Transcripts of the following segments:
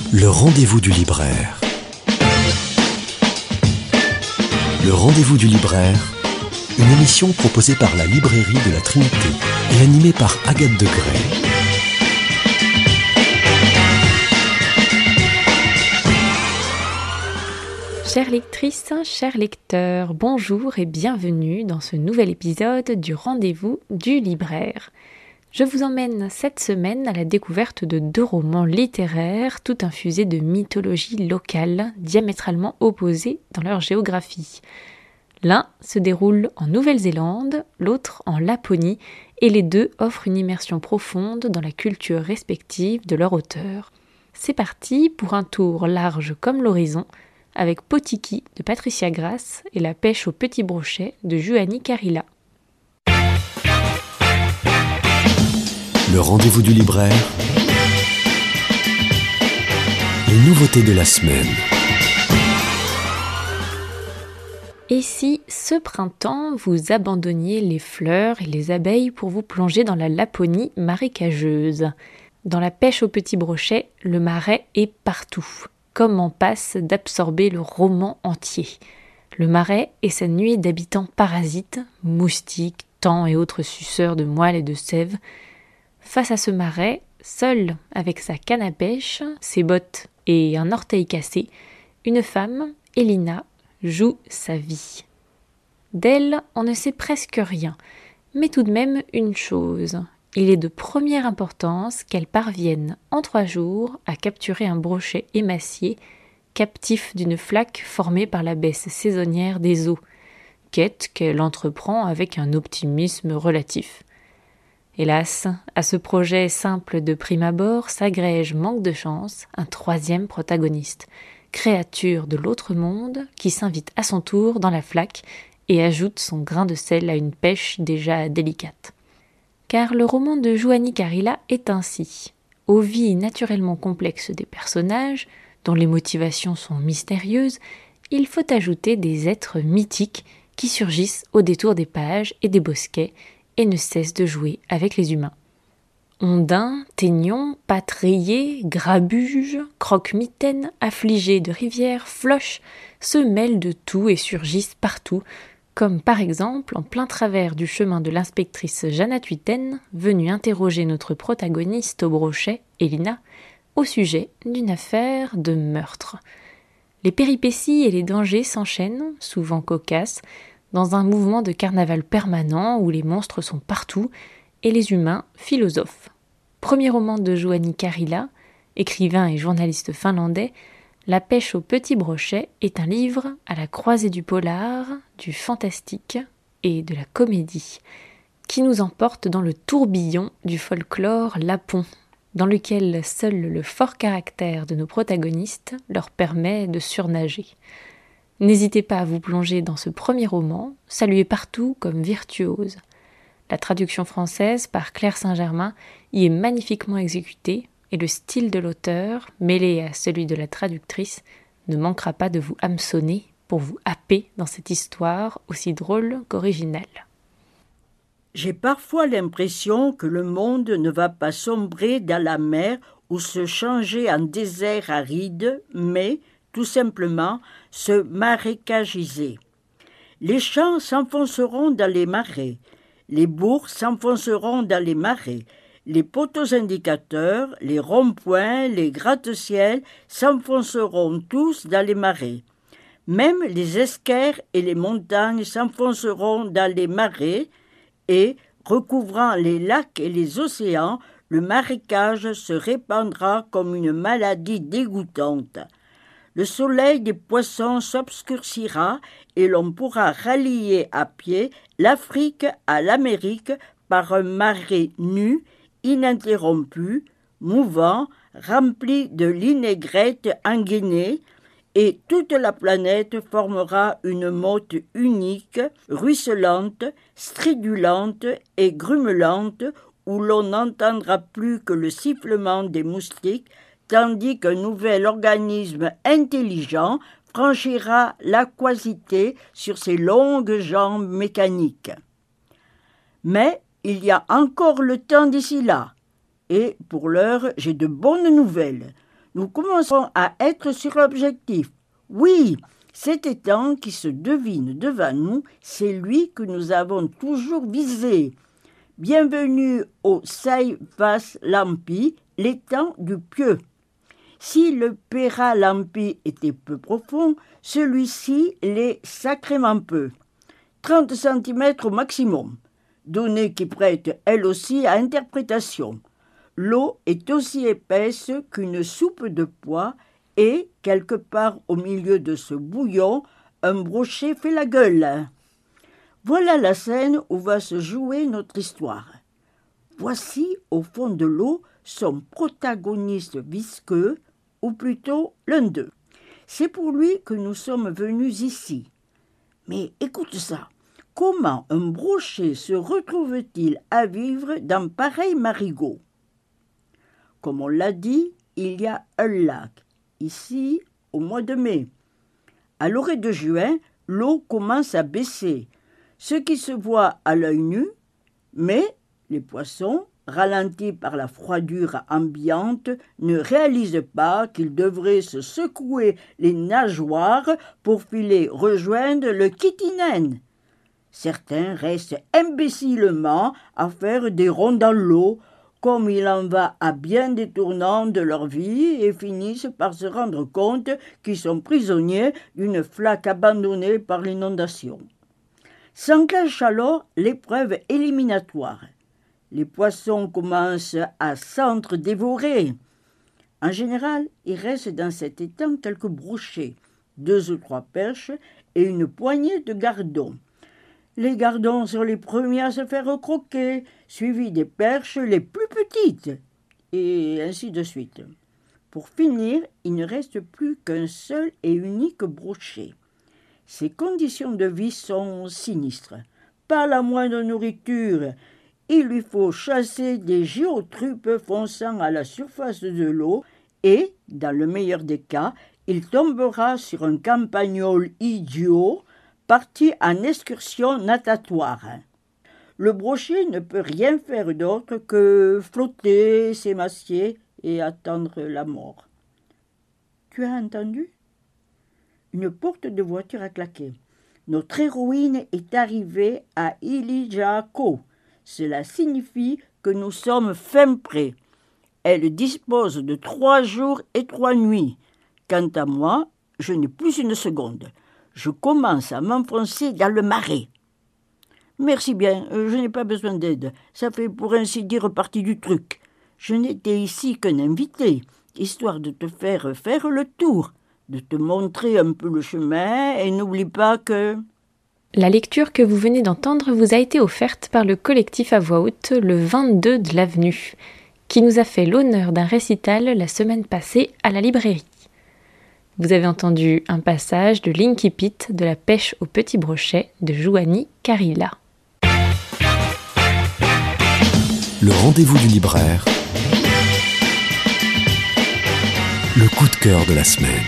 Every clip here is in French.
Le rendez-vous du libraire. Le rendez-vous du libraire, une émission proposée par la librairie de la Trinité et animée par Agathe Degré. Chères lectrices, chers lecteurs, bonjour et bienvenue dans ce nouvel épisode du rendez-vous du libraire. Je vous emmène cette semaine à la découverte de 2 romans littéraires tout infusés de mythologie locale, diamétralement opposées dans leur géographie. L'un se déroule en Nouvelle-Zélande, l'autre en Laponie, et les deux offrent une immersion profonde dans la culture respective de leur auteur. C'est parti pour un tour large comme l'horizon, avec Potiki de Patricia Grace et La pêche au petit brochet de Juhani Karila. Le rendez-vous du libraire. Les nouveautés de la semaine. Et si, ce printemps, vous abandonniez les fleurs et les abeilles pour vous plonger dans la Laponie marécageuse ? Dans La pêche au petit brochet, le marais est partout. Comme en passe d'absorber le roman entier. Le marais et sa nuée d'habitants parasites, moustiques, taons et autres suceurs de moelle et de sève. Face à ce marais, seule avec sa canne à pêche, ses bottes et un orteil cassé, une femme, Elina, joue sa vie. D'elle, on ne sait presque rien, mais tout de même une chose. Il est de première importance qu'elle parvienne en 3 jours à capturer un brochet émacié, captif d'une flaque formée par la baisse saisonnière des eaux, quête qu'elle entreprend avec un optimisme relatif. Hélas, à ce projet simple de prime abord s'agrège, manque de chance, un 3e protagoniste, créature de l'autre monde qui s'invite à son tour dans la flaque et ajoute son grain de sel à une pêche déjà délicate. Car le roman de Juhani Karila est ainsi. Aux vies naturellement complexes des personnages, dont les motivations sont mystérieuses, il faut ajouter des êtres mythiques qui surgissent au détour des pages et des bosquets et ne cessent de jouer avec les humains. Ondins, teignons, pattes rayées, grabuges, croque-mitaines, affligés de rivières, floches, se mêlent de tout et surgissent partout, comme par exemple en plein travers du chemin de l'inspectrice Jeannette Huitaine, venue interroger notre protagoniste au brochet, Elina, au sujet d'une affaire de meurtre. Les péripéties et les dangers s'enchaînent, souvent cocasses, dans un mouvement de carnaval permanent où les monstres sont partout et les humains philosophes. Premier roman de Juhani Karila, écrivain et journaliste finlandais, La pêche au petit brochet est un livre à la croisée du polar, du fantastique et de la comédie, qui nous emporte dans le tourbillon du folklore lapon, dans lequel seul le fort caractère de nos protagonistes leur permet de surnager. N'hésitez pas à vous plonger dans ce premier roman, salué partout comme virtuose. La traduction française par Claire Saint-Germain y est magnifiquement exécutée et le style de l'auteur, mêlé à celui de la traductrice, ne manquera pas de vous hameçonner pour vous happer dans cette histoire aussi drôle qu'originale. J'ai parfois l'impression que le monde ne va pas sombrer dans la mer ou se changer en désert aride, mais, tout simplement, se marécagiser. Les champs s'enfonceront dans les marais, les bourgs s'enfonceront dans les marais, les poteaux indicateurs, les ronds-points, les gratte-ciels s'enfonceront tous dans les marais. Même les esquerres et les montagnes s'enfonceront dans les marais et, recouvrant les lacs et les océans, le marécage se répandra comme une maladie dégoûtante. Le soleil des poissons s'obscurcira et l'on pourra rallier à pied l'Afrique à l'Amérique par un marais nu, ininterrompu, mouvant, rempli de linégrette engainée, et toute la planète formera une motte unique, ruisselante, stridulante et grumelante, où l'on n'entendra plus que le sifflement des moustiques, tandis qu'un nouvel organisme intelligent franchira l'aquacité sur ses longues jambes mécaniques. Mais il y a encore le temps d'ici là, et pour l'heure, j'ai de bonnes nouvelles. nous commençons à être sur l'objectif. Oui, cet étang qui se devine devant nous, c'est lui que nous avons toujours visé. Bienvenue au Saivas Lampi, l'étang du Pieux. Si le Pera Lampi était peu profond, celui-ci l'est sacrément peu. 30 cm au maximum, donnée qui prête elle aussi à interprétation. L'eau est aussi épaisse qu'une soupe de pois et, quelque part au milieu de ce bouillon, un brochet fait la gueule. Voilà la scène où va se jouer notre histoire. Voici, au fond de l'eau, son protagoniste visqueux, ou plutôt l'un d'eux. C'est pour lui que nous sommes venus ici. Mais écoute ça, comment un brochet se retrouve-t-il à vivre dans pareil marigot ? Comme on l'a dit, il y a un lac, ici au mois de mai. À l'orée de juin, l'eau commence à baisser, ce qui se voit à l'œil nu, mais les poissons, ralentis par la froidure ambiante, ne réalisent pas qu'ils devraient se secouer les nageoires pour filer rejoindre le Kitinen. Certains restent imbécilement à faire des ronds dans l'eau, comme il en va à bien des tournants de leur vie, et finissent par se rendre compte qu'ils sont prisonniers d'une flaque abandonnée par l'inondation. S'enclenche alors l'épreuve éliminatoire. Les poissons commencent à s'entre-dévorer. En général, il reste dans cet étang quelques brochets, 2 ou 3 perches et une poignée de gardons. Les gardons sont les premiers à se faire croquer, suivis des perches les plus petites, et ainsi de suite. Pour finir, il ne reste plus qu'un seul et unique brochet. Ses conditions de vie sont sinistres. Pas la moindre nourriture. Il lui faut chasser des géotrupes fonçant à la surface de l'eau et, dans le meilleur des cas, il tombera sur un campagnol idiot parti en excursion natatoire. Le brochet ne peut rien faire d'autre que flotter, s'émacier et attendre la mort. Tu as entendu ? Une porte de voiture a claqué. Notre héroïne est arrivée à Ilijaako. Cela signifie que nous sommes fin prêts. Elle dispose de 3 jours et 3 nuits. Quant à moi, je n'ai plus une seconde. Je commence à m'enfoncer dans le marais. Merci bien, je n'ai pas besoin d'aide. Ça fait pour ainsi dire partie du truc. Je n'étais ici qu'un invité, histoire de te faire le tour, de te montrer un peu le chemin, et n'oublie pas que... La lecture que vous venez d'entendre vous a été offerte par le collectif à voix haute Le 22 de l'Avenue, qui nous a fait l'honneur d'un récital la semaine passée à la librairie. Vous avez entendu un passage de l'Inkipit de la pêche au petit brochet de Juhani Karila. Le rendez-vous du libraire. Le coup de cœur de la semaine.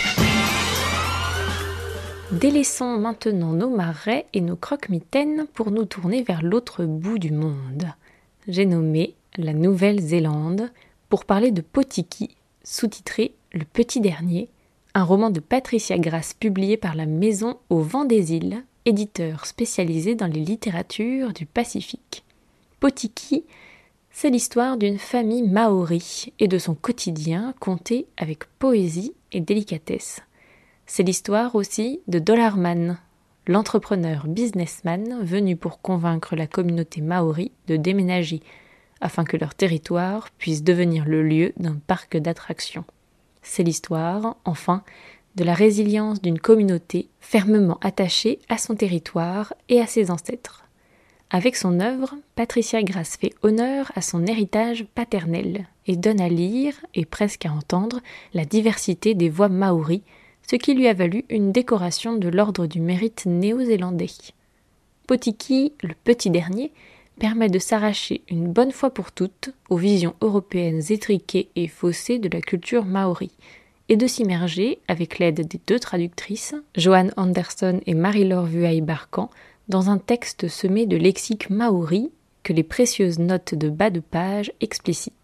Délaissons maintenant nos marais et nos croque-mitaines pour nous tourner vers l'autre bout du monde. J'ai nommé la Nouvelle-Zélande pour parler de Potiki, sous-titré Le Petit Dernier, un roman de Patricia Grace publié par la Maison au Vent des Îles, éditeur spécialisé dans les littératures du Pacifique. Potiki, c'est l'histoire d'une famille maori et de son quotidien conté avec poésie et délicatesse. C'est l'histoire aussi de Dollarman, l'entrepreneur businessman venu pour convaincre la communauté maori de déménager, afin que leur territoire puisse devenir le lieu d'un parc d'attractions. C'est l'histoire, enfin, de la résilience d'une communauté fermement attachée à son territoire et à ses ancêtres. Avec son œuvre, Patricia Grace fait honneur à son héritage paternel et donne à lire, et presque à entendre, la diversité des voix maoris, ce qui lui a valu une décoration de l'Ordre du Mérite néo-zélandais. Potiki, le petit dernier, permet de s'arracher une bonne fois pour toutes aux visions européennes étriquées et faussées de la culture maori, et de s'immerger, avec l'aide des 2 traductrices, Joanne Anderson et Marie-Laure Vuaille-Barcan, dans un texte semé de lexique maori que les précieuses notes de bas de page explicitent.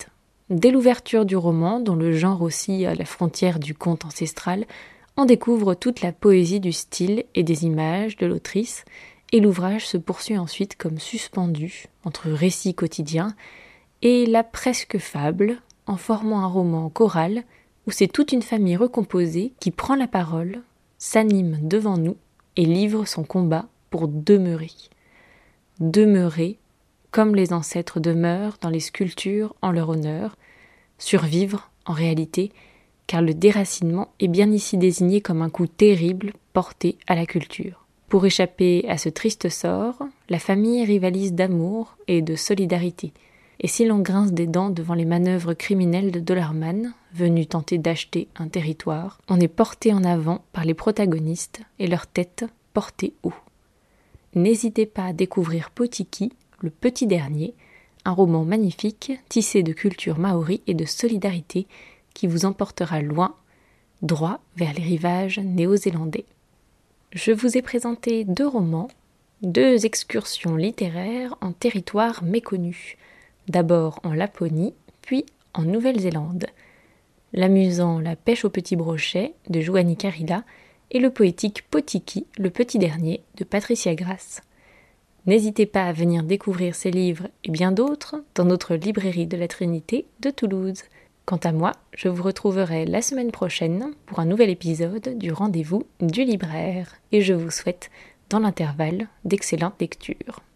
Dès l'ouverture du roman, dont le genre oscille à la frontière du conte ancestral, on découvre toute la poésie du style et des images de l'autrice, et l'ouvrage se poursuit ensuite comme suspendu entre récit quotidien et la presque fable, en formant un roman choral où c'est toute une famille recomposée qui prend la parole, s'anime devant nous et livre son combat pour demeurer. Demeurer, comme les ancêtres demeurent dans les sculptures en leur honneur, survivre en réalité, car le déracinement est bien ici désigné comme un coup terrible porté à la culture. Pour échapper à ce triste sort, la famille rivalise d'amour et de solidarité. Et si l'on grince des dents devant les manœuvres criminelles de Dollarman, venu tenter d'acheter un territoire, on est porté en avant par les protagonistes et leurs têtes portées haut. N'hésitez pas à découvrir Potiki, le petit dernier, un roman magnifique, tissé de culture maori et de solidarité, qui vous emportera loin, droit vers les rivages néo-zélandais. Je vous ai présenté 2 romans, 2 excursions littéraires en territoire méconnu, d'abord en Laponie, puis en Nouvelle-Zélande. L'amusant La pêche au petit brochet de Juhani Karila et le poétique Potiki, le petit dernier de Patricia Grace. N'hésitez pas à venir découvrir ces livres et bien d'autres dans notre librairie de la Trinité de Toulouse. Quant à moi, je vous retrouverai la semaine prochaine pour un nouvel épisode du Rendez-vous du libraire et je vous souhaite, dans l'intervalle, d'excellentes lectures.